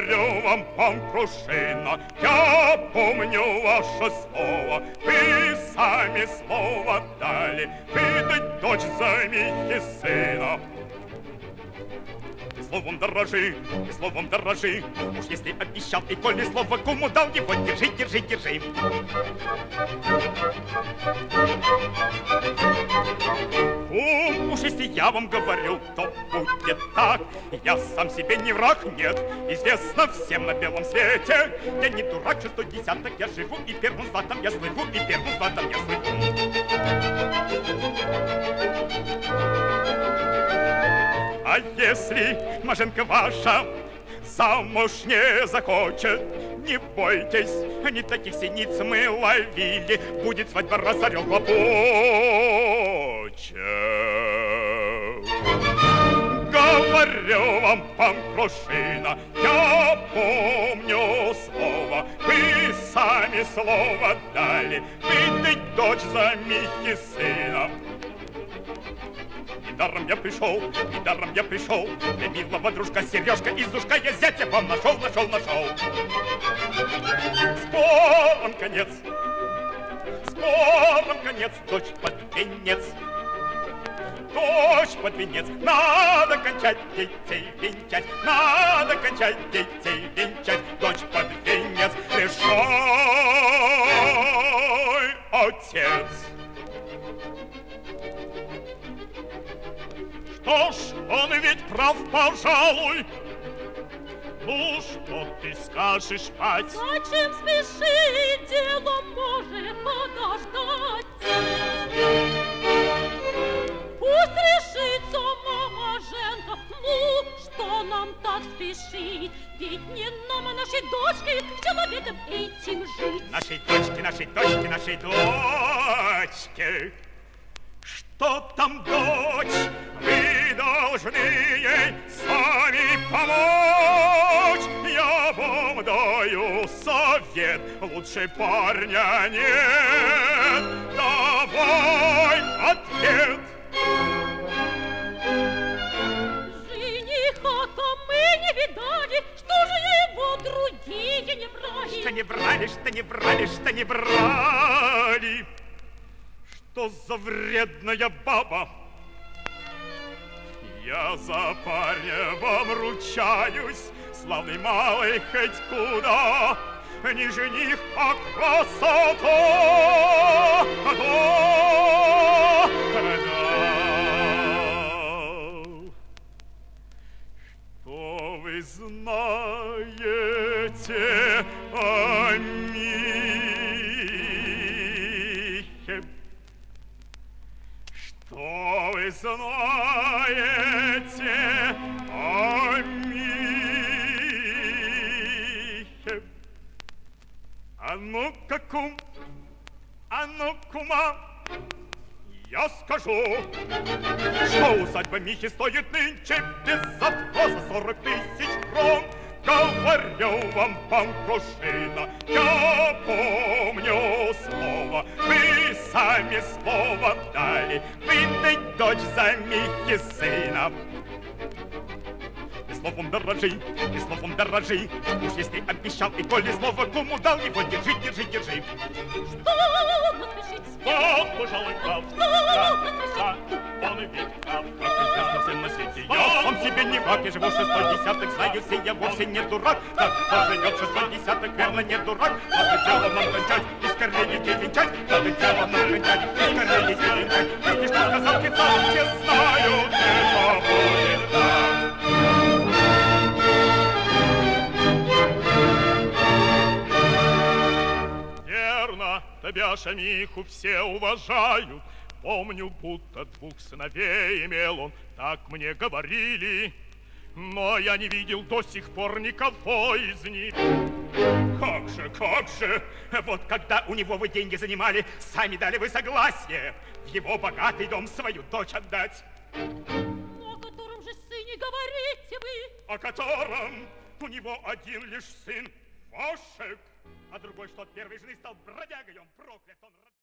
говорю вам, пан Крушина, я помню ваше слово. Вы сами слово дали выдать дочь за Михи сына. Ты словом дорожи, уж если обещал, и коли слово куму дал, его держи, держи, держи. Кум, уж если я вам говорю, то будет так. Я сам себе не враг, нет, известно всем на белом свете. Я не дурак, 6-й десяток я живу, и первым златом я слыву, и первым златом я слыву. А если Маженка ваша замуж не захочет, не бойтесь, не таких синиц мы ловили, будет свадьба, раз орел хлопочет. Говорю вам, пан Крушина, я помню слово, вы сами слово дали выдать дочь за Михи сына. Недаром я пришел, для милого дружка Сережка из ушка я зятя вам нашел. Скором конец, дочь под венец. Дочь под венец, надо кончать детей венчать, надо кончать детей венчать, дочь под венец, решай, отец. Что ж, он ведь прав, пожалуй. Ну, что ты скажешь, мать? Зачем спешить, дело может подождать. Пусть решит сама Маженка, ну, что нам так спешить? Ведь не нам, а нашей дочке человеком этим жить. Нашей дочке. Что там, дочь? Вы должны ей сами помочь. Я вам даю совет, лучше парня нет. Давай ответ. Жениха-то мы не видали, что же его другие не брали? Что не брали. Что за вредная баба? Я за парня вам ручаюсь, славный малый хоть куда, не жених, а красота. Что вы знаете о Михе? Что вы знаете о Михе? А ну-ка, кум, а ну, кума, я скажу, что усадьба Михи стоит нынче без запроса 40 000 крон. Говорю вам, пан Крушина, я помню слово, вы сами слово дали выдать дочь за Михи сына. И словом дорожи, уж если обещал, и коли слово куму дал, его держи, держи, держи. Что наспешить? Он, пожалуй, прав, он ведь прав, как известно всем на свете. Я сам себе не враг, я живу 6-й десяток, знаю все, я вовсе не дурак. Так кто живет 6-й десяток, верно, не дурак. Надо дело нам кончать, и скорее детей венчать. Надо дело нам кончать, и скорее детей венчать. Если что сказал Петр, все знают, это будет так. Тебя, Шамиху, все уважают. Помню, будто 2 сыновей имел он, так мне говорили. Но я не видел до сих пор никого из них. Как же, вот когда у него вы деньги занимали, сами дали вы согласие в его богатый дом свою дочь отдать. О котором же сыне говорите вы? О котором у него один лишь сын, Вашек. А другой, что от первой жены стал бродягой, он проклят, он...